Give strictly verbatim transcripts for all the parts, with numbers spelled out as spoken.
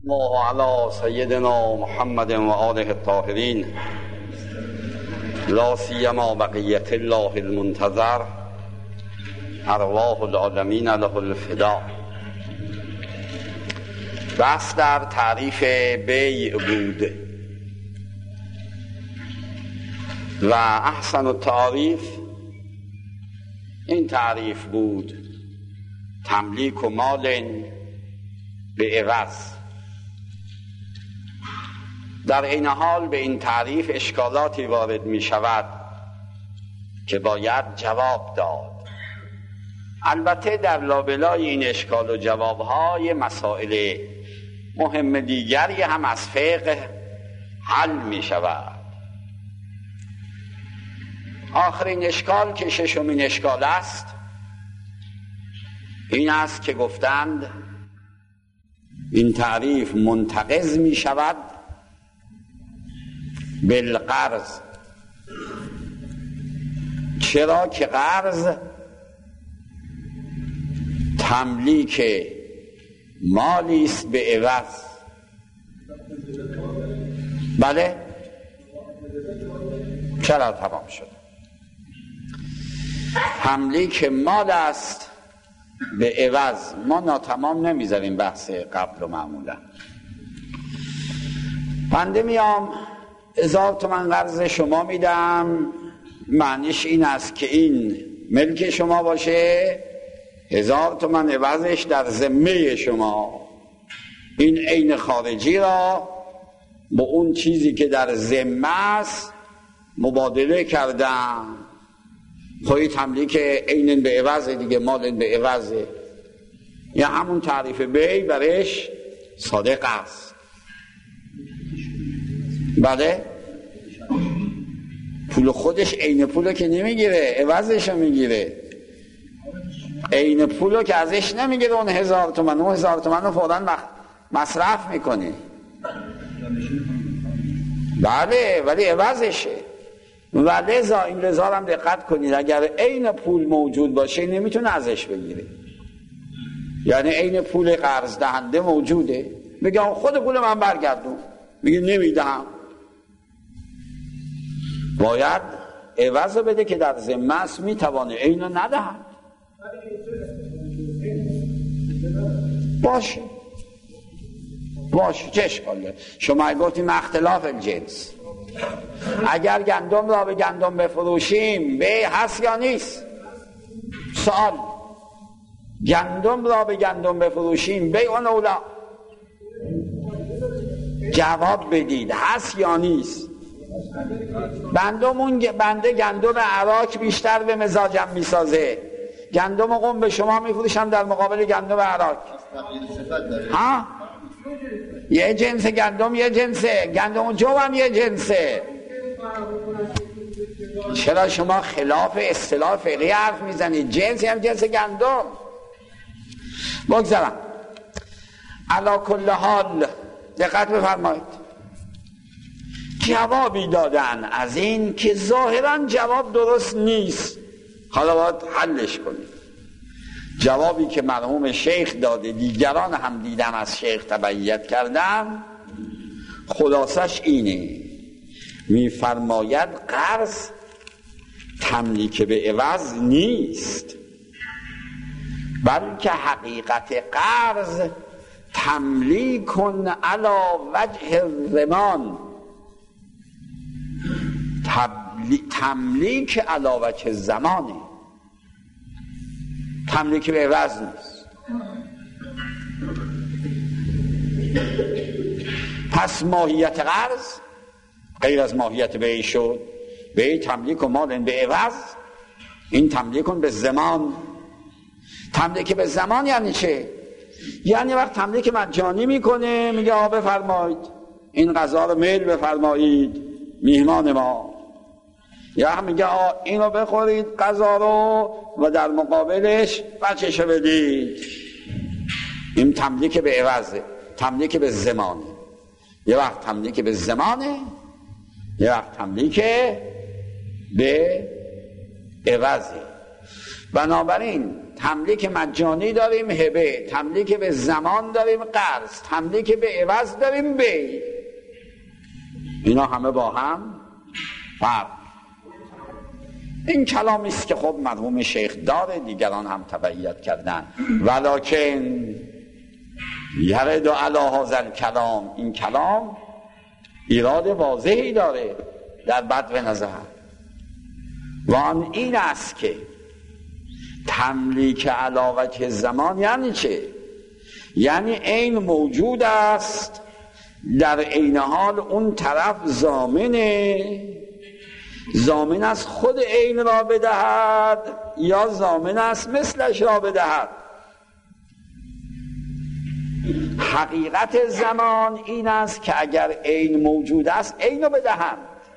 الله علی سیدنا محمد و آله الطاهرین لا سیما بقیت الله المنتظر ارواح العالمین له الفدا. بحث در تعریف بیع بود و احسن التعریف این تعریف بود: تملیک و مال به عوض. در این حال به این تعریف اشکالاتی وارد می شود که باید جواب داد. البته در لابلای این اشکال و جوابهای مسائل مهم دیگری هم از فقه حل می شود. آخرین اشکال که ششمین اشکال است این است که گفتند این تعریف منتقض می شود بالقرض. چرا که قرض تملیک مالی است به عوض. بله، چرا تمام شد؟ تملیک مال است به عوض. ما ناتمام نمیذاریم بحث قبل و معمولا. بنده میام هزار تومن قرض شما میدم، معنیش این است که این ملک شما باشه، هزار تومن عوضش در ذمه شما. این عین خارجی را با اون چیزی که در ذمه است مبادله کردم. خواهی تملیک عین به عوض دیگه، مال به عوض، یا همون تعریف بیع برش صادق است. بله، پول خودش عین پولو که نمیگیره، عوضش رو میگیره. عین پولو که ازش نمیگیره، اون هزار تومن اون هزار تومن رو فوراً مصرف میکنه. بله، ولی عوضشه. و لذا این لذا هم دقت کنید، اگر عین پول موجود باشه نمیتونه ازش بگیره. یعنی عین پول قرض دهنده موجوده، میگه خود پول من برگردون، میگه نمیدهم. باید عوض بده که در ذمه است، میتوانه عین رو ندهد. باشه باشه چه اشکاله؟ شما گفتیم اختلاف الجنس. اگر گندم را به گندم بفروشیم بیع هست یا نیست؟ سوال. گندم را به گندم بفروشیم بیع اون اولا. جواب بدید هست یا نیست؟ بندم بنده گندم عراق بیشتر به مزاجم میسازه، گندم قم به شما میفروشم در مقابل گندم عراق. ها؟ یه جنس گندم، یه جنسه گندم جو هم یه جنسه. چرا شما خلاف اصطلاح فقهی حرف میزنید؟ جنسی هم جنس گندم. بگذارم. علا کل حال دقت بفرمایید، جوابی دادن از این که ظاهرا جواب درست نیست، حالا باید حلش کنید. جوابی که مرحوم شیخ داده، دیگران هم دیدم از شیخ تبعیت کردن، خلاصش اینه: میفرماید قرض تملیک به عوض نیست، بلکه حقیقت قرض تملیکن علی وجه الضمان. تملیک علی وجه زمانه، تملیک به عوض نیست. پس ماهیت قرض غیر از ماهیت بیع شد. بیع تملیک و مال به عوض، این تملیک به زمان. تملیک به زمان یعنی چه؟ یعنی وقت تملیک مجانی میکنه، میگه آ بفرمایید این غذا رو میل بفرمایید میهمان ما، یا میگه آ اینو بخورید غذا رو و در مقابلش بچه‌شو بدید. این تملیک به عوضه، تملیک به زمانه. یه وقت تملیک به زمانه، یه وقت تملیک به عوضه. بنابراین تملیک مجانی داریم هبه، تملیک به زمان داریم قرض، تملیک به عوض داریم بی. اینا همه با هم فرق. این کلامی است که خب مرحوم شیخ داره، دیگران هم تبعیت کردن. ولکن یرد علی هذا الکلام، این کلام ایراد واضحی داره در بدو نظر، و آن این است که تملیک علی وجه زمان یعنی چه؟ یعنی عین موجود است، در عین حال اون طرف ضامنه، ضامن است خود عین را بدهد یا ضامن است مثلش را بدهد. حقیقت زمان این است که اگر عین موجود است عین را بدهند.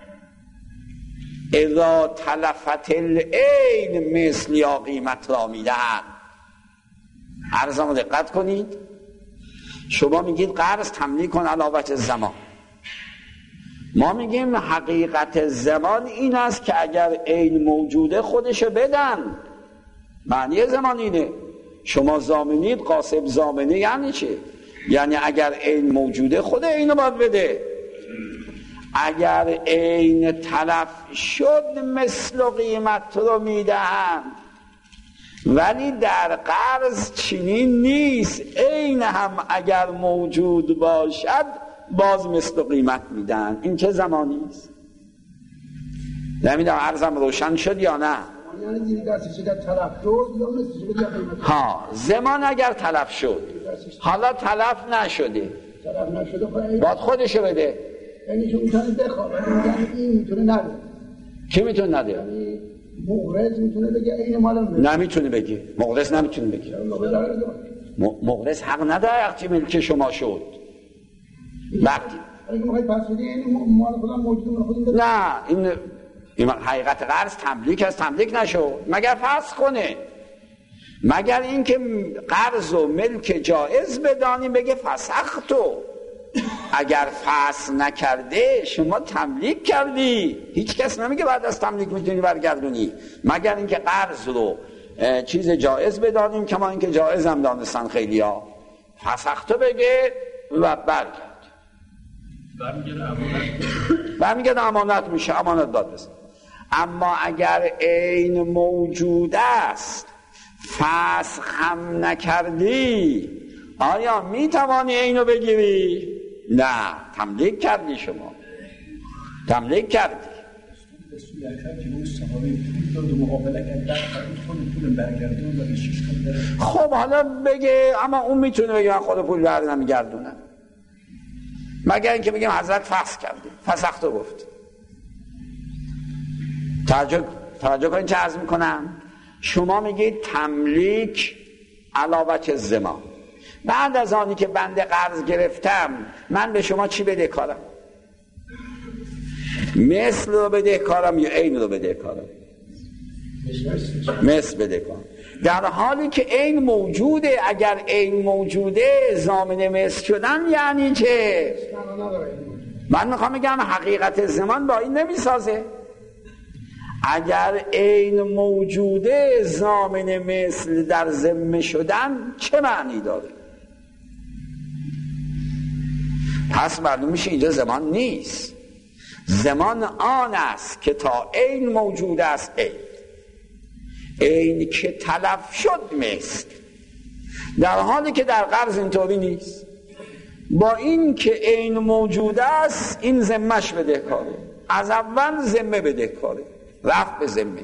اذا تلفت العین مثل یا قیمت را میدهند. عرضم دقت کنید، شما میگید قرض تملیک کن علی وجه زمان، ما میگیم حقیقت زمان این است که اگر عین موجوده خودشو بدن. معنی زمان اینه. شما ضامنید، قاسب ضامنه یعنی چه؟ یعنی اگر عین موجوده خود عینو باید بده. اگر عین تلف شد مثل و قیمت رو میدهند، ولی در قرض چنین نیست. عین هم اگر موجود باشد باز مثل و قیمت میدن. این چه زمانی است؟ نمیدونم عرضم روشن شد یا نه؟ ها، زمان اگر تلف شد، حالا تلف نشده، باید خودشو بده. یعنی چون میتونه بخواه، یعنی این میتونه نده. کی میتونه نده؟ یعنی مغرض میتونه بگه این مالم بده. نمیتونه بگه، مغرض نمیتونه بگه. مغرض حق نداره وقتی ملک شما شد. وقتی اگه میخوای پس بدی این مال خودم موجود من خودم بده. نه، این این حقیقت قرض تملیک است، تملیک نشو مگر فسخ کنه، مگر اینکه قرض و ملک جائز بدانی بگه فسختو. اگر فسخ نکرده شما تملیک کردی. هیچ کس نمیگه بعد از تملیک میتونی برگردونی، مگر اینکه قرض رو چیز جائز بدانیم، کما اینکه جائز هم دانستن خیلی ها. فسختو بگه و برگرد، برمیگرد امانت میشه، امانت داد بزن. اما اگر عین موجود است فسخ هم نکردی، آیا میتوانی اینو بگیری؟ نه، تملیک کردی، شما تملیک کردی. خب حالا بگه، اما اون میتونه بگه من خود پول بر نمیگردونم، مگر اینکه بگیم حضرت فسخ کردی، فسختو گفت. توجه توجه کنید چه عرض میکنم. شما میگید تملیک علی وجه زمان. بعد از آنی که بنده قرض گرفتم من به شما چی بده کارم؟ مثل رو بده کارم یا عین رو بده کارم؟ مثل بده کارم. در حالی که عین موجوده. اگر عین موجوده ضامن مثل شدن یعنی چه؟ من میخوام بگم حقیقت زمان با این نمیسازه. اگر عین موجوده ضامن مثل در ذمه شدن چه معنی داره؟ پس معلوم میشه اینجا زمان نیست. زمان آن است که تا عین موجود است عین، عین که تلف شد مثل، در حالی که در قرض اینطوری نیست. با این که عین موجود است این ذمهش بده کاره، از اول ذمه بده کاره، رفت به ذمه.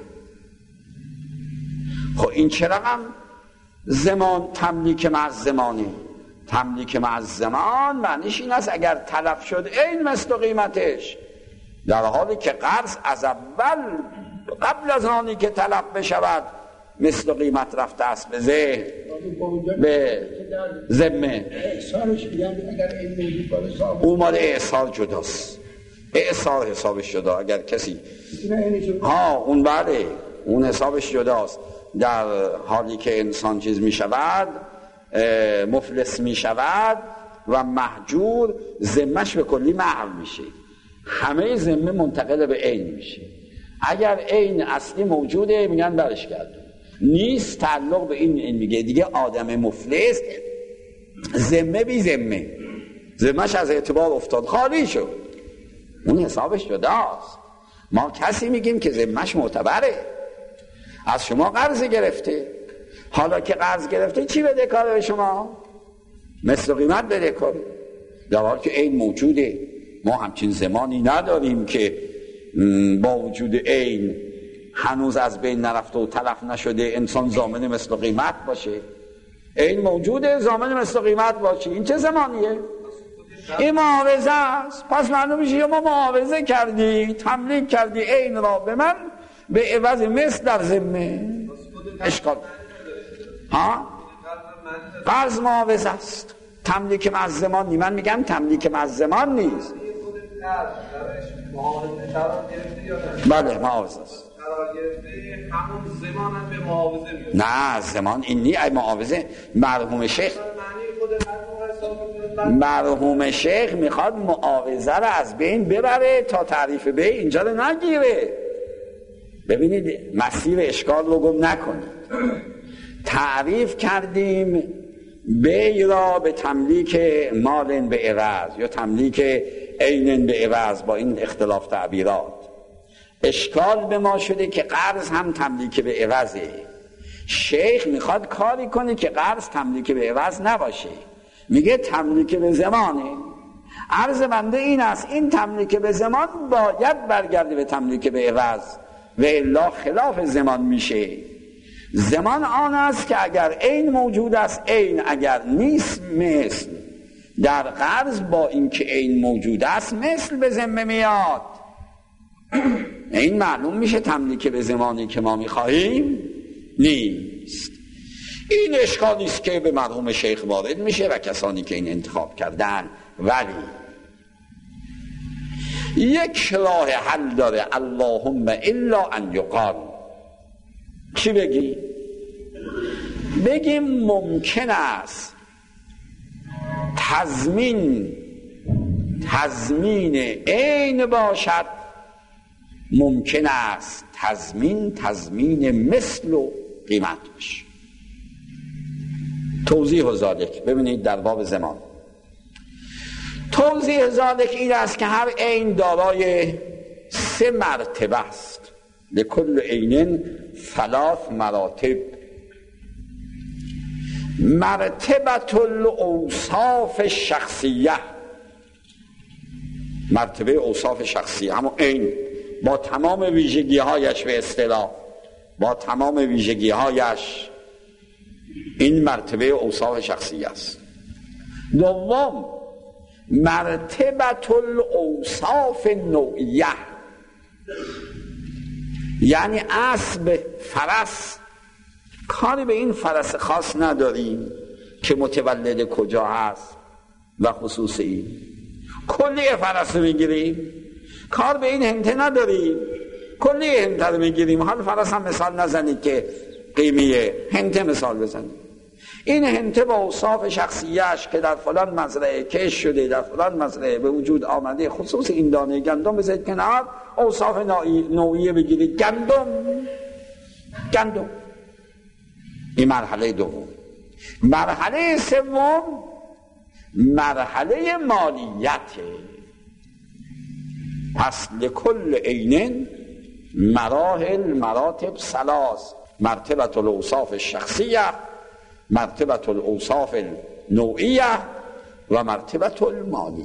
خب این چه رقم زمان تملیک مع زمانه؟ تملیک مع زمان معنیش این است اگر تلف شد عین مثل قیمتش، در حالی که قرض از اول قبل از آنی که تلف بشود مثل قیمت رفته است به ذهن، به ذمه. اون مال اعصار جداست، اعصار حسابش جدا. اگر کسی ها اون بله اون حسابش جداست. در حالی که انسان چیز می شود، مفلس می شود و محجور، ذمهش به کلی محو میشه، همه ذمه منتقل به عین میشه. اگر عین اصلی موجوده میگن برش گردون، نیست تعلق به این, این میگه دیگه آدم مفلس ذمه بی ذمه، ذمهش از اعتبار افتاد خالی شد، اون حسابش جداست. ما کسی میگیم که ذمهش معتبره، از شما قرض گرفته، حالا که قرض گرفته چی بده کاره به شما؟ مثل قیمت بده کاره، در حالی که عین موجوده. ما همچین زمانی نداریم که با وجود عین هنوز از بین نرفته و تلف نشده انسان ضامن مثل قیمت باشه. عین موجوده، ضامن مثل قیمت باشه. این چه زمانیه؟ این معاوضه است. پس معلوم میشه یا ما معاوضه کردی، تملیک کردی عین را به من به عوض مثل در ذمه. اشکال ها؟ قرض معاوضه است، تملیک مع زمان نی. من میگم تملیک مع زمان نیست. بله معاوضه است. همون زمان هم به معاوضه میاد. نه زمان این نی. ای معاوضه مرحوم شیخ مرحوم شیخ میخواد معاوضه رو از بین ببره تا تعریف بی اینجا رو نگیره. ببینید مسیر اشکال رو گم نکنید. تعریف کردیم بی را به تملیک مالن به عوض یا تملیک عینن به عوض با این اختلاف تعبیرات. اشکال به ما شده که قرض هم تملیک به عوضه. شیخ میخواد کاری کنه که قرض تملیک به عوض نباشه، میگه تملیک به زمانه. عرض بنده این است این تملیک به زمان باید برگرده به تملیک به عوض و الا خلاف زمان میشه. زمان آن است که اگر عین موجود است عین، اگر نیست مثل. در قرض با اینکه عین موجود است مثل به ذمه میاد. این معلوم میشه تملیک به زمانی که ما میخواهیم نیست. این اشکالی است که به مرحوم شیخ وارد میشه و کسانی که این انتخاب کردن. ولی یک راه حل داره، اللهم الا ان یقال. چی بگی؟ بگیم ممکن است تضمین تضمین عین باشد، ممکن است تضمین تضمین مثل و قیمت باشه. توضیح ذالک ببینید در باب زمان. توضیح ذالک این است که هر عین دارای سه مرتبه است. لکل عین ثلاث مراتب. مرتبه الاوصاف شخصیه، مرتبه اوصاف شخصیه، همون عین با تمام ویژگی هایش به اصطلاح، با تمام ویژگی هایش، این مرتبه اوصاف شخصیه است. دوم مرتبه الاوصاف نوعیه، یعنی اسب، فرس، کاری به این فرس خاص نداریم که متولد کجا هست و خصوص این، کلی فرس رو میگیریم، کار به این هنته نداریم، کلی هنته رو میگیریم. حال فرس هم مثال نزنید که قیمیه، هنته مثال بزنید. این هنته با اوصاف شخصیش که در فلان مزرعه کش شده، در فلان مزرعه به وجود آمده، خصوص این دانه گندم بذارید کنار، اوصاف نوعیه بگیرید، گندم گندم. این مرحله دوم. مرحله سوم مرحله مالیته. پس لکل عین مراحل مراتب ثلاث، مرتبه الاوصاف الشخصیه، مرتبه الاوصاف النوعیه و مرتبه المالیه.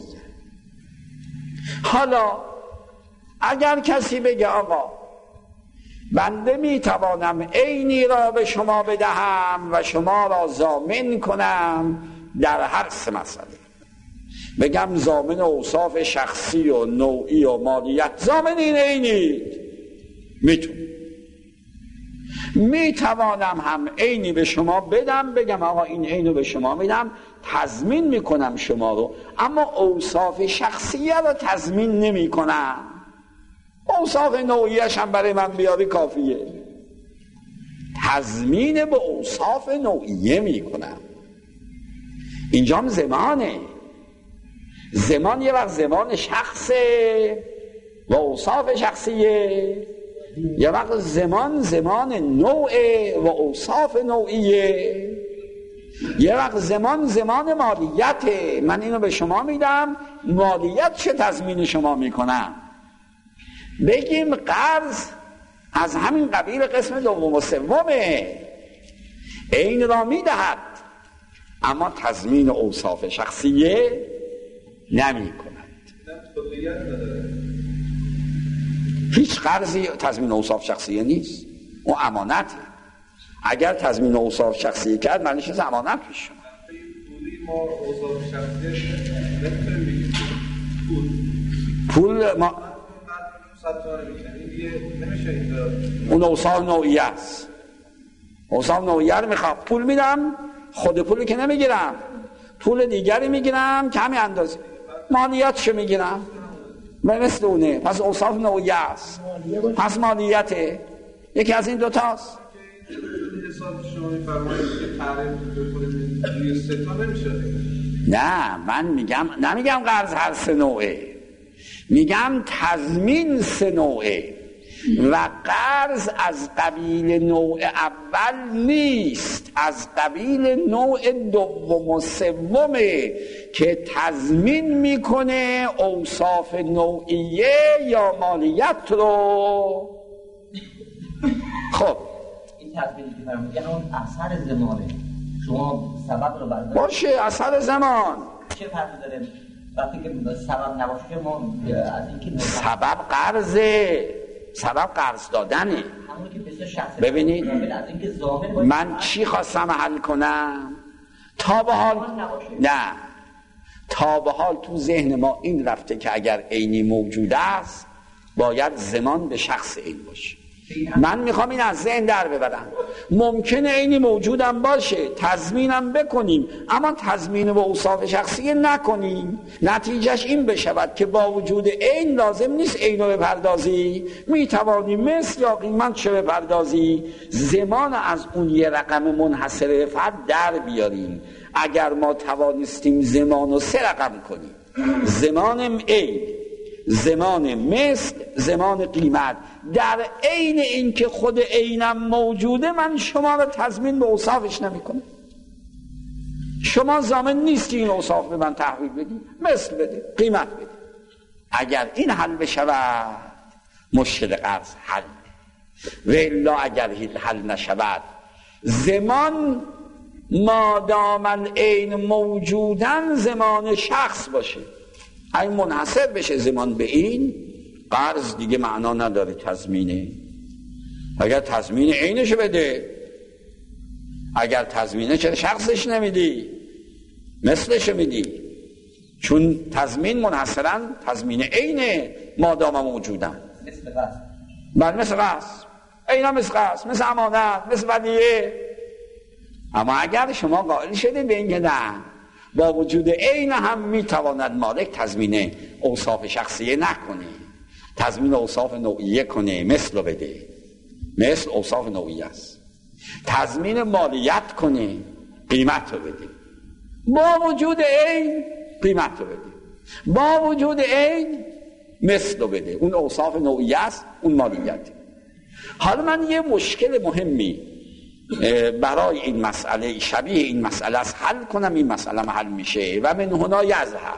حالا اگر کسی بگه آقا بنده میتوانم عینی را به شما بدهم و شما را ضامن کنم در هر سه مسئله، بگم ضامن اوصاف شخصی و نوعی و مالیت، ضامن این عینید، میتونم میتوانم هم عینی به شما بدم، بگم آقا این عینو به شما میدم، تضمین میکنم شما رو، اما اوصاف شخصیه رو تضمین نمی کنم. اوصاف نوعیش هم برای من بیاری کافیه، تضمین به اوصاف نوعیه میکنم. اینجا هم زمانه، زمان یه وقت زمان شخصه و اوصاف شخصیه، یه وقت زمان زمان نوعه و اوصاف نوعیه، یه وقت زمان زمان مالیته. من اینو به شما میدم، مالیت چه تضمین شما میکنم؟ بگیم قرض از همین قبیل قسم دوم و سومه، عین را میدهد اما تضمین اوصاف شخصیه نمی کند. هیچ قرضی تضمین اوصاف شخصیه نیست، اون امانته. اگر تضمین اوصاف شخصیه کرد معنیش از امانت پیش شد. پول ما اون اوصاف نوعیه است، اوصاف نوعیه رو میخوام. پول میدم، خود پولی که نمیگیرم، پول دیگری میگیرم که همین اندازه، مالیاتشو میگیرم مثل اونه. پس اوصاف نوعیه است، پس مالیته. یکی از این دوتاست. نه من میگم، نمیگم قرض هر سه نوعه، میگم تضمین سه نوعه و قرض از قبیل نوع اول نیست، از قبیل نوع دوم و سومه که تضمین میکنه اوصاف نوعیه یا مالیت رو. خب این تضمینی که فرمودید اون اثر زمانه، شما سبب رو بردارید باشه. اثر زمان چه فرقی داره وقتی که سبب نباشه؟ ما از اینکه سبب قرضه، سبب قرض دادنه. ببینید من چی خواستم حل کنم؟ تا به حال نه، تا به حال تو ذهن ما این رفته که اگر عینی موجود است باید زمان به شخص عین باشه. من میخوام این از ذهن در ببرم. ممکنه عینی موجودم باشه، تضمینم بکنیم، اما تضمین با اوصاف شخصی نکنیم، نتیجهش این بشود که با وجود عین لازم نیست عین رو بپردازی، میتوانی مثل یا قیمت چه بپردازی، زمان از اون یه رقم منحصر به فرد در بیاریم. اگر ما توانستیم زمان رو سه رقم کنیم، زمان عین، زمان مثل، زمان قیمت، در عین این که خود عینم موجوده، من شما رو تضمین به اوصافش نمی کنم. شما ضامن نیستی این اوصاف به من تحویل بدی، مثل بده، قیمت بده. اگر این حل بشود مشکل قرض حل، و الا اگر حل نشود، زمان مادام العین موجودن زمان شخص باشه، این منحصر بشه زمان به این، قرض دیگه معنا نداره تضمینه. اگر تضمین عینشو بده، اگر تضمینه چرا شخصش نمیدی، مثلشو میدی؟ چون تضمین منحصرا تضمین عینه مادام موجودن. مثل قرض، بله مثل قرض، عینا مثل قرض، مثل امانت، مثل ودیعه. اما اگر شما قائل شده به این که نه، با وجود عین هم میتواند مالک تضمین اوصاف شخصیه نکنه، تضمین اوصاف نوعیه کنه، مثل رو بده، مثل اوصاف نوعیه است، تضمین مالیت کنه، قیمت رو بده، با وجود عین قیمت رو بده، با وجود عین مثل رو بده، اون اوصاف نوعیه است، اون مالیت. حالا من یه مشکل مهمی برای این مسئله، شبیه این مسئله است، حل کنم، این مسئله حل میشه و من هنا یذهب.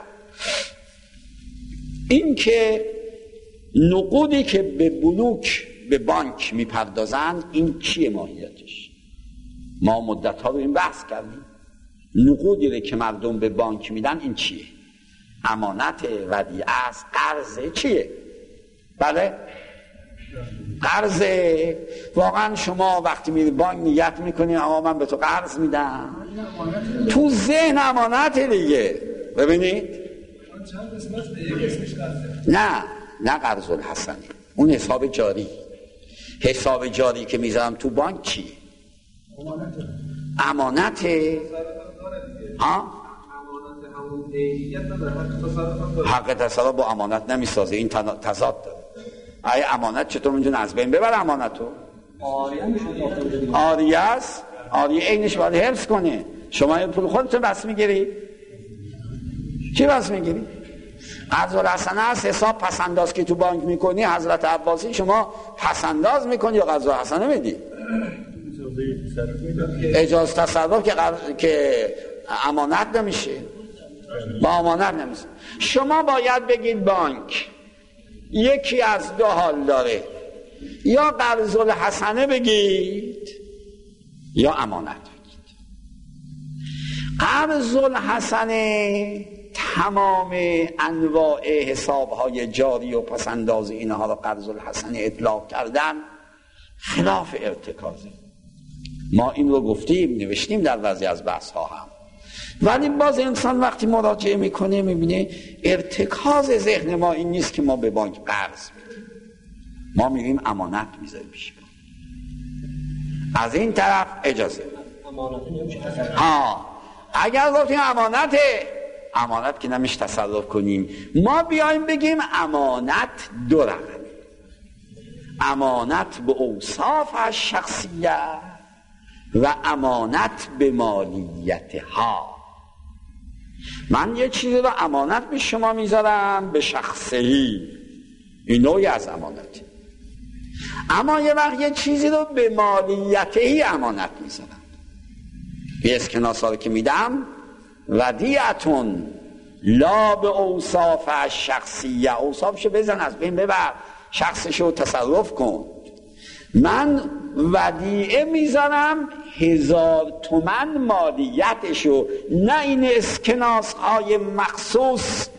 این که نقودی که به بنوک، به بانک میپردازند، این چیه ماهیتش؟ ما مدت ها رو این بحث کردیم. نقودی که مردم به بانک میدن این چیه؟ امانت، ودیعه است، قرضه، چیه؟ بله قرض. واقعا شما وقتی میری بانک نیت میکنی آقا من به تو قرض میدم، تو ذهن امانت دیگه. ببینید نه نه قرض الحسنه، اون حساب جاری. حساب جاری که میذارم تو بانک چیه؟ امانته. ها؟ حق تصرف با امانت نمیسازه، این تضاد داره. ای امانت چطور میتونه از بین ببره امانتو؟ آریه است، آریه اینش باید حفظ کنه. شما پول خودتو بس میگیری؟ چی بس میگیری؟ قرض الحسنه از حساب پسنداز که تو بانک میکنی حضرت عباسی شما پسنداز میکنی یا قرض الحسنه میدی؟ اجازه تصرف که, قر... که امانت نمیشه، با امانت نمیشه. شما باید بگید بانک یکی از دو حال داره، یا قرض الحسنه بگید یا امانت بگید. قرض الحسنه تمام انواع حسابهای جاری و پسنداز اینها رو قرض الحسنه اطلاق کردن خلاف ارتکازه. ما این رو گفتیم، نوشتیم در بعضی از بحث ها هم، ولی باز انسان وقتی مراجعه میکنه میبینه ارتکاز ذهن ما این نیست که ما به بانک قرض بدیم، ما میگیم امانت میذاریم پیش بانک. از این طرف اجازه ها اگر گفتیم امانته، امانت که نمیشه تصرف کنیم، ما بیایم بگیم امانت دو رقمه، امانت به اوصاف شخصیه و امانت به مالیت ها. من یه چیزی رو امانت به شما میذارم به شخصی، این نوعی از امانت، اما یه وقت یه چیزی رو به مالیتی امانت میذارم. یه اسکناسا رو که میدم ودیعتون لا به اوصاف شخصیه، اوصافشو بزن از بین ببر، شخصشو تصرف کن. من ودیعه میذارم هزار تومن مالیتشو، نه این اسکناس های مخصوص.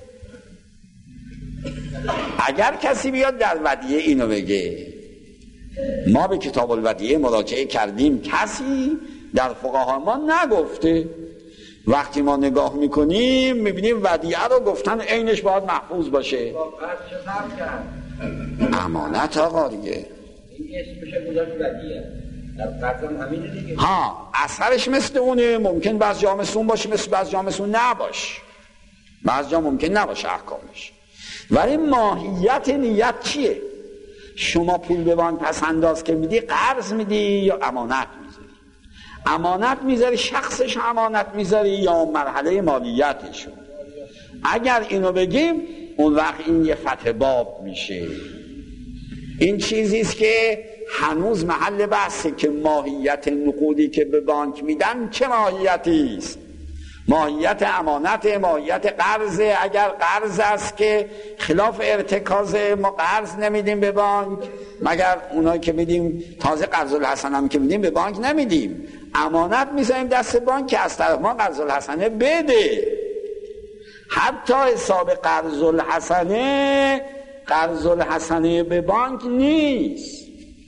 اگر کسی بیاد در ودیعه اینو بگه، ما به کتاب الودیعه مراجعه کردیم، کسی در فقها ما نگفته. وقتی ما نگاه میکنیم میبینیم ودیعه رو گفتن عینش باید محفوظ باشه. امانت آقا دیگه، این اسمش گذاشت ودیعه، در قرضم همینه دیگه. ها اثرش مثل اونه، ممکن بعض جا مثل اون باشه، مثل بعض جا مثل اون نباشه، بعض جا ممکن نباشه احکامش. ولی ماهیت نیت چیه؟ شما پول به بانک پس انداز که میدی قرض میدی یا امانت میذاری؟ امانت میذاری، شخصش امانت میذاری یا مرحله مالیتشون؟ اگر اینو بگیم اون وقت این یه فتح باب میشه. این چیزیست که هنوز محل بحثه که ماهیت نقودی که به بانک میدن چه ماهیتی است. ماهیت امانت، ماهیت قرض. اگر قرض است که خلاف ارتکاز، ما قرض نمیدیم به بانک، مگر اونایی که میدیم تازه قرض الحسنه هم که میدیم به بانک نمیدیم، امانت میذاریم دست بانک که از طرف ما قرض الحسنه بده. حتی حساب قرض الحسنه قرض الحسنه به بانک نیست،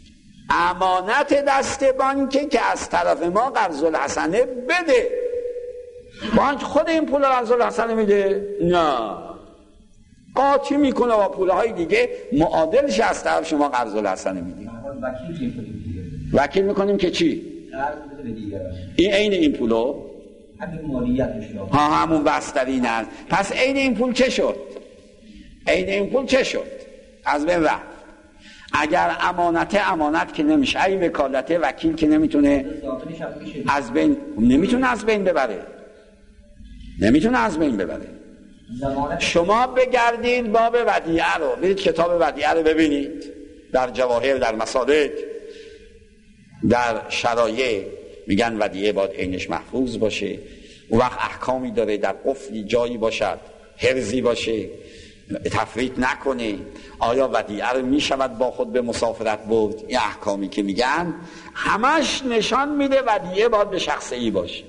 امانت دست بانکه که از طرف ما قرض الحسنه بده. بانک خود این پول قرض الحسنه میده؟ نه، قاطی میکنه با پولهای دیگه معادلش از طرف شما قرض الحسنه میدیم. وکیل میکنیم که چی؟ این عین این پولو همین مالیتش ها همون بسترین است. پس عین این پول چه شد؟ عین این پول چه شد؟ از بین رفت. اگر امانت امانت که نمیشه، ای وکالت وکیل که نمیتونه از بین نمیتونه از بین ببره، نمیتونه از بین ببره. شما بگردید باب ودیعه رو، برید کتاب ودیعه رو ببینید، در جواهر، در مصادیق، در شرایع میگن ودیعه باید عینش محفوظ باشه. اون وقت احکامی داره، در قفلی جایی باشد، حرزی باشه، تفریط نکنه. آیا ودیعه رو میشود با خود به مسافرت برد؟ این احکامی که میگن همش نشان میده ودیعه باید به شخصی باشه.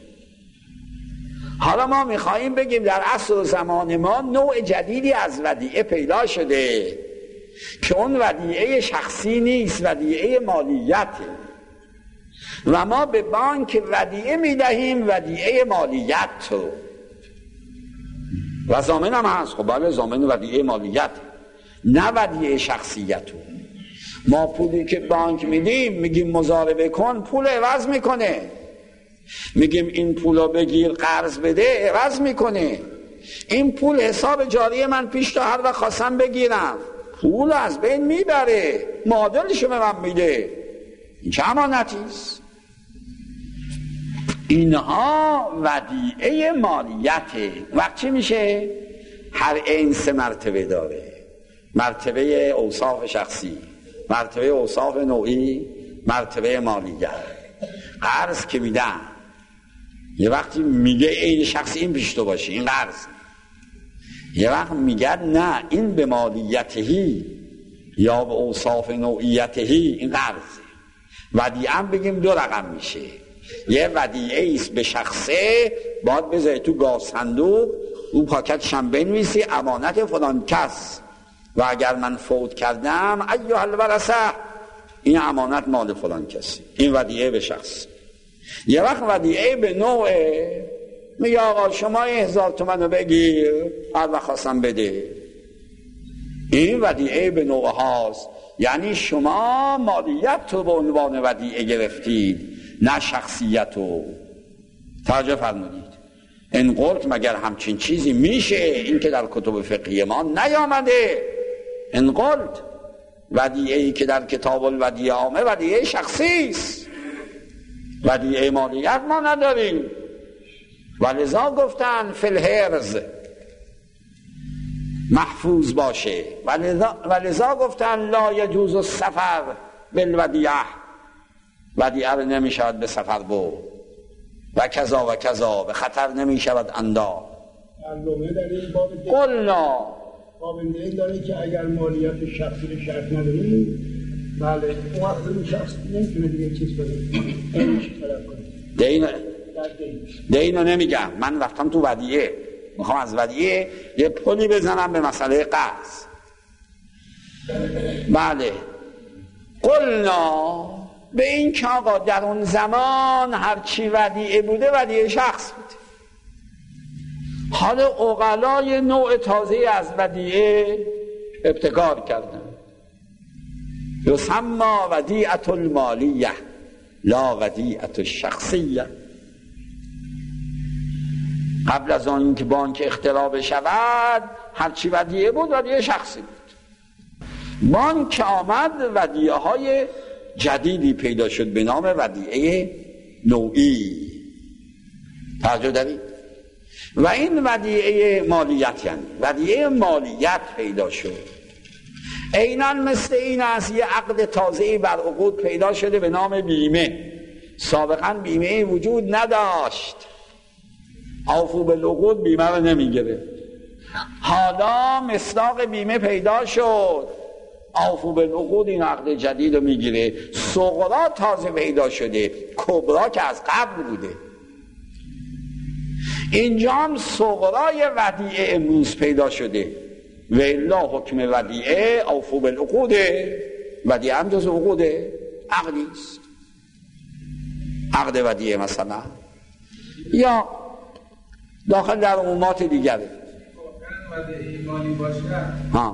حالا ما میخواییم بگیم در عصر و زمان ما نوع جدیدی از ودیعه پیدا شده که اون ودیعه شخصی نیست، ودیعه مالیته، و ما به بانک ودیعه میدهیم، ودیعه مالیت رو، و ضامن هم هست. خب بله، ضامن ودیعه مالیت، نه ودیعه شخصیت رو. ما پولی که بانک میدیم میگیم مضاربه کن، پول عوض میکنه. میگیم این پولو بگیر قرض بده، عوض میکنه. این پول حساب جاری من پیش تا هر وقت خواستم بگیرم، پول از بین میبره، معادلشو به من میده. این چه امانتیست؟ اینها ودیعه مالیته. وقت چی میشه؟ هر این سه مرتبه داره: مرتبه اوصاف شخصی، مرتبه اوصاف نوعی، مرتبه مالیت. قرض که میدن یه وقتی میگه این شخص این پیش تو باشه، این قرض. یه وقت میگن نه، این به مالیتهی یا به اوصاف نوعیتهی این قرضه. ودیعه هم بگیم دو رقم میشه. یه ودیعه ایست به شخصه، باید بذاری تو گاز صندوق، او پاکتش هم بنویسی امانت فلان کس و اگر من فوت کردم ایها الورثه این امانت مال فلان کسی. این ودیعه به شخص. یه وقت ودیعه به نوعه، میگه آقا شما یه هزار تومن رو بگیر، هر وقت خواستم بده. این ودیعه به نوع هاست، یعنی شما مالیت رو به عنوان ودیعه گرفتید، نه شخصیت رو. توجه فرمودید؟ این قلت مگر همچین چیزی میشه؟ این که در کتب فقهی ما نیامده. این قلت ودیعه‌ای که در کتاب الودیعه آمده ودیعه شخصی است، ودیعه مالیت ما نداریم. ولذا گفتن فی الحرز محفوظ باشه. ولذا, ولذا گفتن لا یجوز السفر بالودیعه، ودیعه رو نمیشود به سفر برد. و کذا و کذا، به خطر نمیشود انداخت. علامه در این باب قلنا قابل این داره که اگر مالیت شخصی رو شرط نداریم، بله اون وقت اون شخص نمیتونه دیگه چیز کنه، اینش طلب کنه. دین دینو نمیگم، من رفتم تو ودیعه، میخوام از ودیعه یه پلی بزنم به مسئله قرض. بله قلنا به این که آقا در اون زمان هرچی ودیعه بوده ودیعه شخص بوده. حالا عقلای نوع تازه از ودیعه ابتکار کردن، یسمى ودیعة المالیه لا ودیعة الشخصیه. قبل از آن که بانک اختراع بشود هرچی ودیعه بود ودیعه شخصی بود. بانک آمد ودیعه های جدیدی پیدا شد به نام ودیعه نوعی. توجه دارید؟ و این ودیعه مالیت، یعنی ودیعه مالیت پیدا شد. عیناً مثل این است یه عقد تازه‌ای بر عقود پیدا شده به نام بیمه. سابقاً بیمه وجود نداشت، اوفوا بالعقود بیمه رو نمیگیره. حالا مصداق بیمه پیدا شد، اوفوا بالعقود این عقد جدید رو میگیره. صغرا تازه پیدا شده، کبرا که از قبل بوده. اینجا هم صغرای ودیعه امروز پیدا شده. و الا حکم ودیعه اوفوا بالعقود، ودیعه هم جز عقوده، عقدی است. عقد ودیعه مثلا یا داخل در عمومات دیگره. ودیعه مالی باشه ها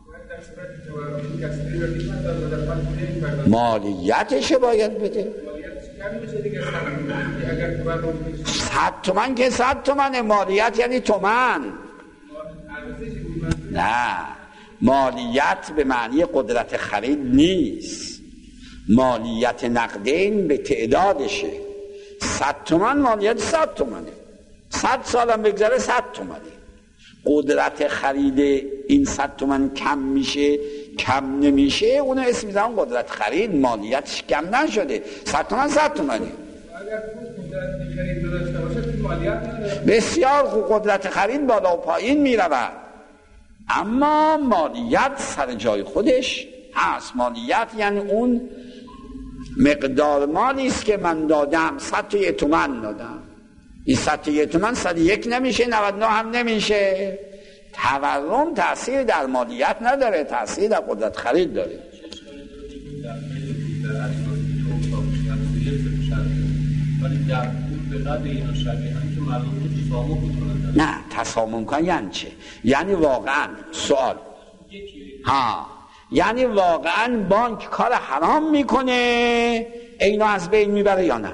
مالیتش باید بده. صد تومن که صد تومن مالیت یعنی تومن. نه، مالیت به معنی قدرت خرید نیست. مالیت نقدین به تعدادشه. صد تومن مالیت صد تومنه، صد سالم بگذره صد تومنه. قدرت خرید این صد تومن کم میشه کم نمیشه، اونو اسم میزنم قدرت خرید. مالیتش کم نشده، صد تومن صد تومنه. بسیار خوب، قدرت خرید بالا و پایین میرود، اما مالیت سر جای خودش هست. مالیت یعنی اون مقدار مالی است که من دادم، صد تا یک تومن دادم، این صد تا یک تومن صد یک نمیشه، نود و نه هم نمیشه. تورم تأثیر در مالیت نداره، تأثیر در قدرت خرید داره. نه، تسامم کن یعنی چه؟ یعنی واقعا سوال ها یعنی واقعا بانک کار حرام میکنه اینو از بین میبره یا نه؟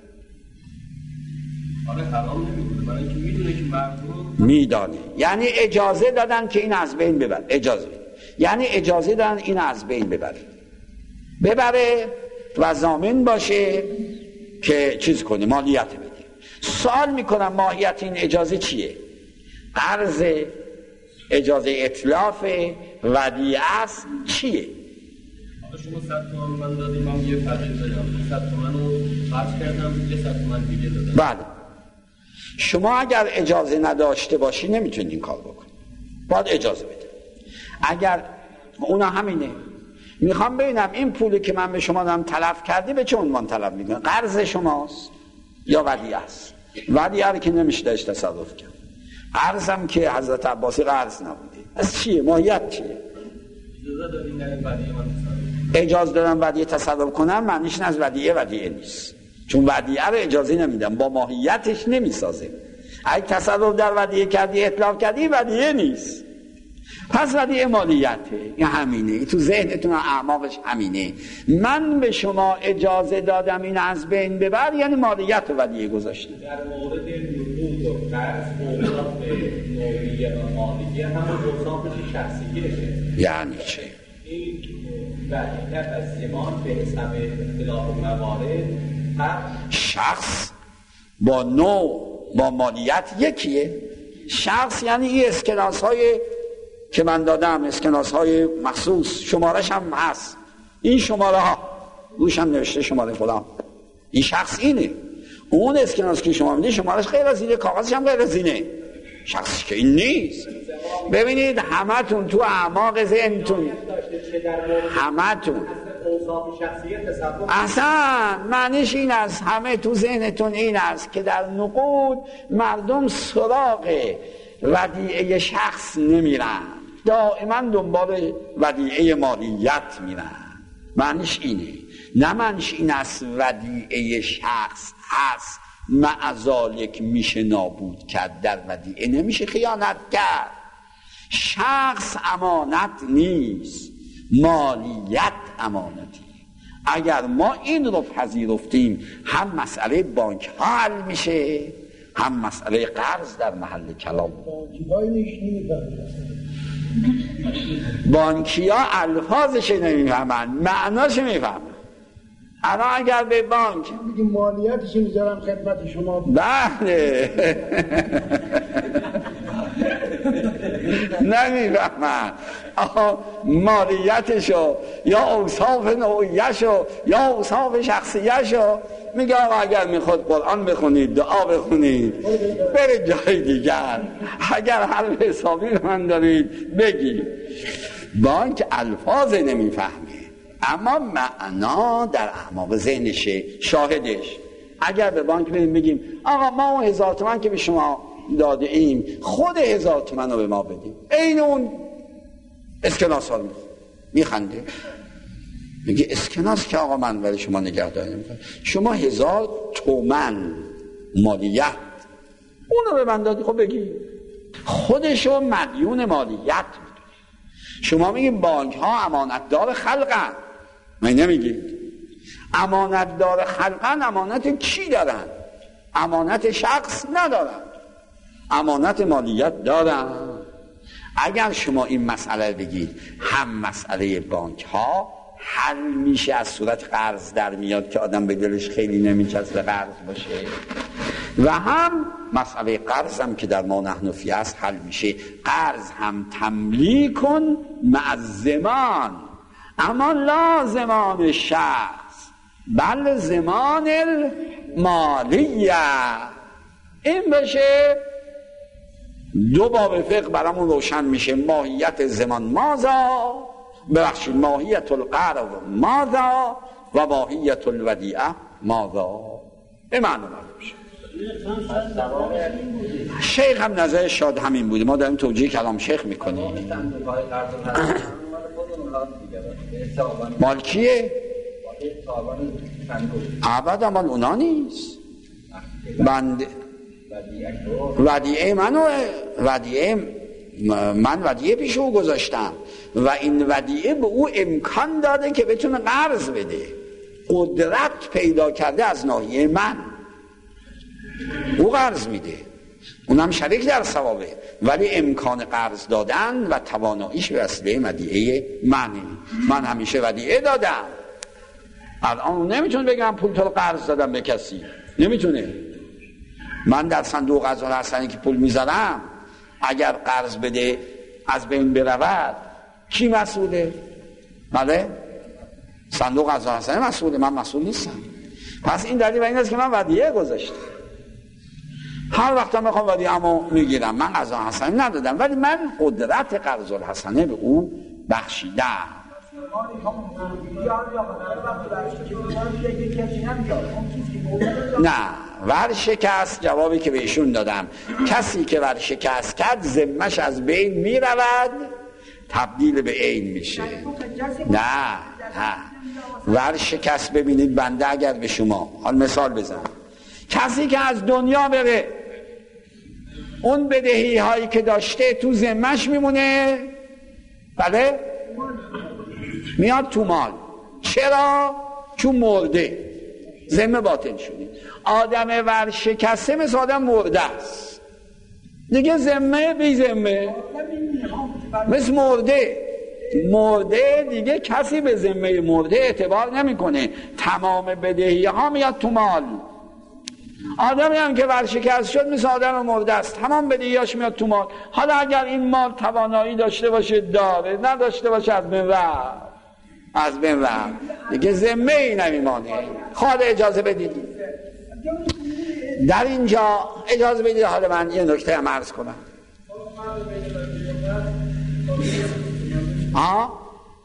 آره حرام نمیکنه، برای اینکه میدونه که مردم میدانه. یعنی اجازه دادن که این از بین ببره. اجازه یعنی اجازه دادن این از بین ببره ببره و ضامن باشه که چیز کنه، مالیت بده. سوال میکنم ماهیت این اجازه چیه؟ قرض اجازه اتلاف ودیعه است چیه؟ شما صد تومن من دادیم، من یه فقیر دادم، صد تومن رو خرج کردم، یه صد تومن دیگه دادم. بله. شما اگر اجازه نداشته باشی نمیتونید این کار بکنی، باید اجازه بده. اگر اونا همینه، میخوام ببینم این پولی که من به شما دارم تلف کردی به چه عنوان تلف میکنم؟ قرض شماست یا ودیعه است؟ ودیعه رو که نمیشه داشت تصرف کرد، قرضم که حضرت عباسی قرض نبوده. از چیه؟ ماهیت چیه؟ اجازه دادیم در ودیعه من تصرف. اجازه دادم ودیعه تصرف کنم معنیش از ودیعه ودیعه نیست، چون ودیعه رو اجازه نمیدم، با ماهیتش نمیسازه. اگه تصرف در ودیعه کردی، اتلاف کردی، ودیعه نیست. پس ودیعه مالیته. این همینه، تو ذهنتون اعماقش همینه. من به شما اجازه دادم این از بین ببر، یعنی مالیت و ودیعه گذاشتم. در مورد نقود و قرض اوصاف نوعیه و مالیه همون اوصاف شخصیشه. یعنی چه؟ این ودیعه از زمان به حساب اختلاف موارد شخص با نوع با مالیت یکیه. شخص یعنی این اسکناس های که من دادم، اسکناس های مخصوص، شمارش هم هست، این شماره ها روش هم نوشته شماره فلان، این شخص اینه. اون اسکناس که شما میدید شمارش غیر از اینه، کاغذش هم غیر از اینه، شخصی که این نیست. ببینید همتون تو اعماق ذهنتون، همتون اصلا معنیش این است، همه تو ذهنتون این است که در نقود مردم سراغ ودیعه شخص نمیرن، دائما دنبال ودیعه مالیت میرن. معنیش اینه، نه معنیش این است ودیعه شخص هست معذالک میشه نابود کرد، در ودیعه نمیشه خیانت کرد. شخص امانت نیست، مالیت امانتی. اگر ما این رو پذیرفتیم هم مسئله بانک ها حل میشه، هم مسئله قرض در محل کلام. بانکی ها الفاظش نمیفهمن، معناش میفهمن. الان اگر به بانک میگیم مالیتش میذارم خدمت شما، بله نمیفهمن. مالیتشو یا اوصاف نوعیشو یا اوصاف شخصیشو میگه آقا اگر میخواد قرآن بخونید، دعا بخونید، برید جای دیگر، اگر حل حسابی من دارید بگید. بانک الفاظ نمیفهمه اما معنا در اعماق ذهنشه. شاهدش اگر به بانک بریم بگیم آقا ما اون هزار تومن که به شما داده ایم خود هزار تومن رو به ما بدیم، این اون اسکناس ها رو میخنده، میگه اسکناس که آقا من ولی شما نگهداری نمیکنم، شما هزار تومن مالیت اون رو به من دادی، خب بگی خودشو مدیون مالیت میدونی. شما میگیم بانک ها امانتدار خلقن، من نمیگید امانتدار خلقن. امانت کی دارن؟ امانت شخص ندارن، امانت مالیت دارن. اگر شما این مسئله بگید هم مسئله بانک ها حل میشه، از صورت قرض در میاد که آدم به دلش خیلی نمیچسبه قرض باشه، و هم مسئله قرض هم که در ما نحن فی است حل میشه. قرض هم تملیکن مع زمان، اما لا زمان شخص بل زمان المالیه. این بشه دو باب فقه برامون روشن میشه. ماهیت زمان ماذا، ببخشید ماهیت القرض ماذا و ماهیت الودیعه ماذا. به معنی میشه. شیخ هم نظر شاد همین بوده، ما داریم توجیه کلام شیخ میکنیم. مال کیه؟ عبد مال اونا نیست. بند ودیعه منو ودیعه من ودیعه پیش او گذاشتم و این ودیعه به او امکان داده که بتونه قرض بده، قدرت پیدا کرده از ناحیه من، او قرض میده، اونم شریک در ثوابه، ولی امکان قرض دادن و تواناییش به وسیله ودیعه منه. من همیشه ودیعه دادم، الان نمیتونه بگم پول تو قرض دادم به کسی، نمیتونه. من در صندوق قضا حسنی که پول میذارم اگر قرض بده از بین برود کی مسئوله؟ بله؟ صندوق قضا حسنه مسئوله، من مسئول نیستم. پس این دلیل این است که من ودیعه گذاشتم. هر وقت هم میخوام ودیعه‌مو میگیرم، من قضا حسنه ندادم ولی من قدرت قرض الحسنه به او بخشیدم. نه، ورشکست جوابی که بهشون دادم، کسی که ورشکست کرد ذمه‌ش از بین میرود، تبدیل به عین میشه. نه نه ورشکست ببینید بنده اگر به شما حال مثال بزن، کسی که از دنیا بره اون بدهی هایی که داشته تو ذمه‌ش میمونه، بله میاد تو مال. چرا؟ چون مرده، ذمه باطل شده. آدم ورشکسته مثل آدم مرده است دیگه، ذمه بی ذمه، مثل مرده. مرده دیگه کسی به ذمه مرده اعتبار نمیکنه، تمام بدهی ها میاد تو مال. آدمی هم که ورشکست شد مثل آدم مرده است، تمام بدهیاش میاد تو مال. حالا اگر این مال توانایی داشته باشه داره، نداشته باشه از بین رفت، از بین رفت دیگه ذمه ای نمیمانه. خواهد اجازه بدید در اینجا، اجازه بدید حالا من یه نکته هم عرض کنم. ها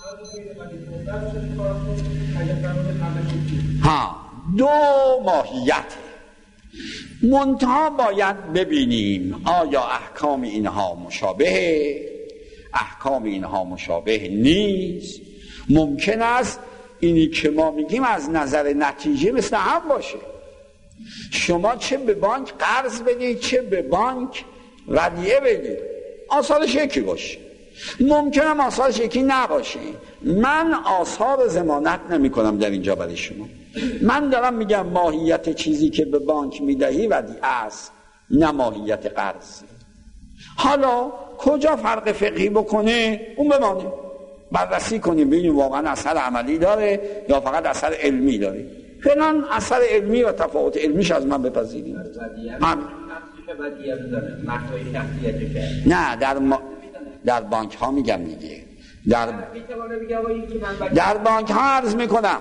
ها دو ماهیت منتها باید ببینیم آیا احکام اینها مشابه، احکام اینها مشابه نیست. ممکن است اینی که ما میگیم از نظر نتیجه مثل هم باشه. شما چه به بانک قرض بدید چه به بانک ودیعه بدید، آثارش یکی باشه. ممکنه آثارش یکی نباشه. من آثار ضمانت نمی کنم در اینجا برای شما. من دارم میگم ماهیت چیزی که به بانک میدهی ودیعه است، نه ماهیت قرض. حالا کجا فرق فقهی بکنه اون بمانه، بررسی کنیم ببینیم واقعا اثر عملی داره یا فقط اثر علمی داره. فعلا اثر علمی و تفاوت علمیش از من بپذیرید. نه در ما... در بانک ها میگم دیگه، در در بانک ها عرض میکنم،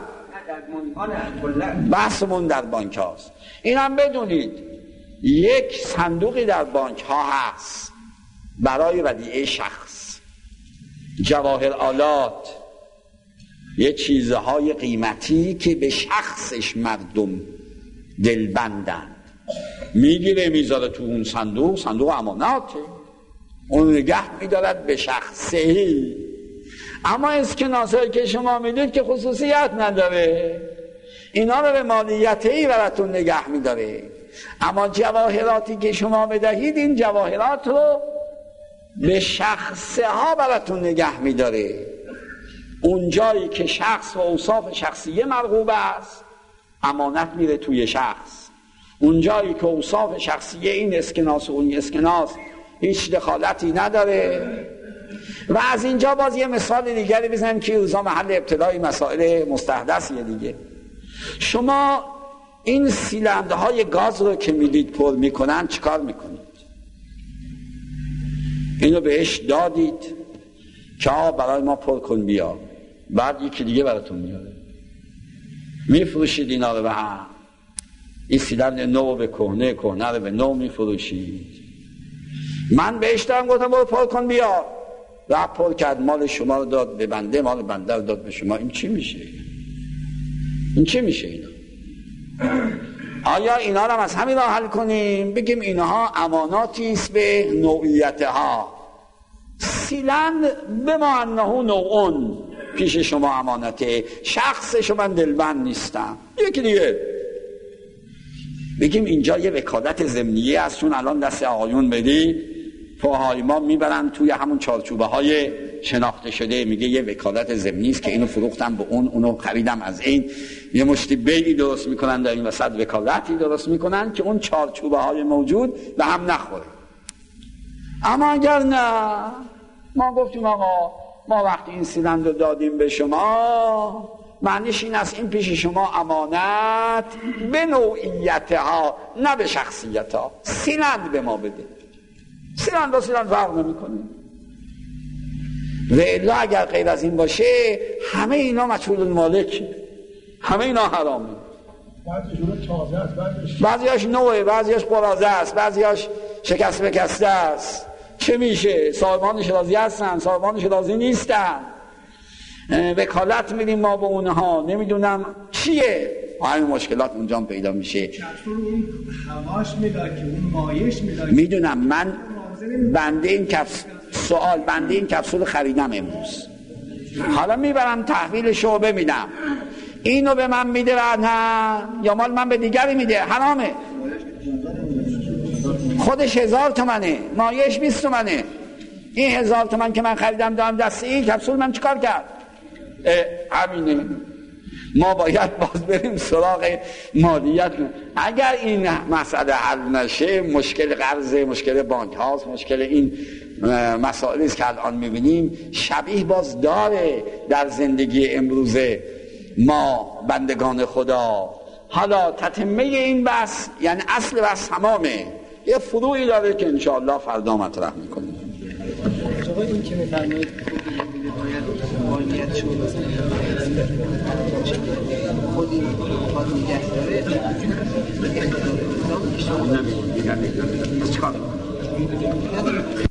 بحثمون در بانک هاست. اینم بدونید یک صندوقی در بانک ها هست برای ودیعه شخص، جواهر آلات، یه چیزهای قیمتی که به شخصش مردم دلبندن، میگیره میذاره تو اون صندوق، صندوق اماناته، اون نگه میدارد به شخصی. اما اسکناسایی که شما میدید که خصوصیت نداره، اینا رو به مالیتهی براتون نگه میداره. اما جواهراتی که شما بدهید این جواهرات رو به شخصه ها براتون نگه میداره. اون جایی که شخص و اوصاف شخصیه مرغوب است امانت میره توی شخص. اون جایی که اوصاف شخصیه این اسکناس و اون اسکناس هیچ دخالتی نداره. و از اینجا باز یه مثال دیگری بزنیم که اوضاع محل ابتلای مسائل مستحدثیه دیگه. شما این سیلندهای گاز رو که میدید پر میکنن چیکار میکنید؟ اینو بهش دادید که آقا برای ما پر کن بیا، بعد یکی دیگه براتون میاره، میفروشید اینا رو به هم. این سیلند نو به کهنه، کهنه رو به نو میفروشید. من بهش دارم گفتم برو پر کن بیا، رفت پر کرد، مال شما رو داد به بنده، مال بنده رو داد به شما. این چی میشه؟ این چی میشه اینا؟ آیا اینا رو از همین راه حل کنیم بگیم اینها اماناتی است به نوعیتها؟ سیلند به ما انه نوعون پیش شما امانته، شخص شما دلبند نیستم. یکی دیگه بگیم اینجا یه وکالت ضمنیه است، چون الان دست آقایون بدی پاهای ما میبرن توی همون چارچوبه های شناخته شده، میگه یه وکالت ضمنی است که اینو فروختم به اون، اونو خریدم از این، یه مشتی بیلی درست میکنن در این وسط، وکالتی درست میکنن که اون چارچوبه های موجود به هم نخوره. اما اگر نه، ما گفتیم آقا ما وقتی این سیلند رو دادیم به شما، معنیش این است این پیش شما امانت به نوعیتها نه به شخصیتها. سیلند به ما بده، سیلند با سیلند فرق نمی کنه. و الا اگر غیر از این باشه همه اینا مجهول المالک، همه اینا حرامه. بعضیشون تازه است، بعضیش بعضیاش نوعه، بعضیاش قراضه است، بعضیاش شکست بکسته است. چه میشه؟ صاحبانش راضی هستن، صاحبانش راضی نیستن، وکالت میدیم ما به اونها، نمیدونم چیه. همین مشکلات اونجا پیدا میشه. کپسول اون هواش میداد که اون مایش میداد. میدونم من بنده این کپسول سوال بنده این کپسول خریدم امروز، حالا میبرم تحویل شعبه میدم، اینو به من میده و نه یا مال من به دیگری میده، حرامه. خودش هزار تومنه، مایش بیست تومنه. این هزار تومن که من خریدم دارم دست این کپسول من چیکار کرد؟ همینه. ما باید باز بریم سراغ مالیت. اگر این مسئله حل نشه، مشکل قرض، مشکل بانک هاست، مشکل این مسائلی است که الان میبینیم شبیه باز داره در زندگی امروزه ما بندگان خدا. حالا تتمه این بحث، یعنی اصل بحث تمامه، یه فروعی داره که انشاءالله فردا مطرح میکنیم. آقا این که میفرمایید باید مالیت شو مثلا خود این خواهد نگه داره اختیار نمیدونم دیگر نمیدونم چیکار